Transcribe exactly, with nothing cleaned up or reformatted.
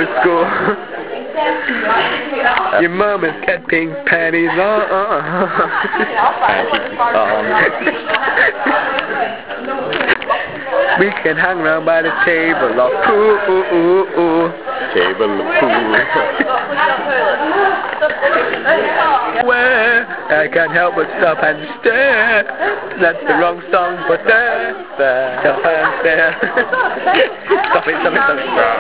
to school. Your mom is getting panties on. We can hang around by the table of poo. Table of poo. Where I can't help but stop and stare. That's the wrong song, but there, there, stop and stare. Stop it, stop it, stop it.